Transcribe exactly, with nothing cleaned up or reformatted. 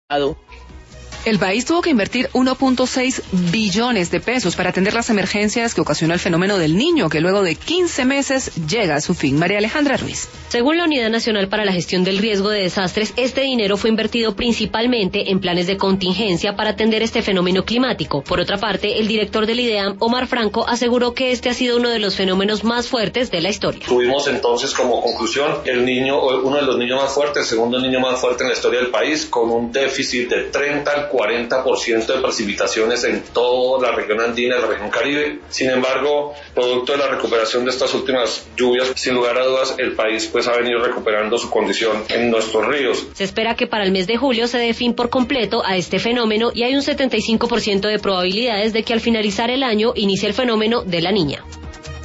El país tuvo que invertir uno punto seis billones de pesos para atender las emergencias que ocasionó el fenómeno del Niño, que luego de quince meses llega a su fin. María Alejandra Ruiz. Según la Unidad Nacional para la Gestión del Riesgo de Desastres, este dinero fue invertido principalmente en planes de contingencia para atender este fenómeno climático. Por otra parte, el director del IDEAM, Omar Franco, aseguró que este ha sido uno de los fenómenos más fuertes de la historia. Tuvimos entonces como conclusión el niño, uno de los niños más fuertes, el segundo niño más fuerte en la historia del país, con un déficit de treinta al cuarenta por ciento de precipitaciones en toda la región andina y la región Caribe. Sin embargo, producto de la recuperación de estas últimas lluvias, sin lugar a dudas, el país pues ha venido recuperando su condición en nuestros ríos. Se espera que para el mes de julio se dé fin por completo a este fenómeno y hay un setenta y cinco por ciento de probabilidades de que al finalizar el año inicie el fenómeno de la Niña.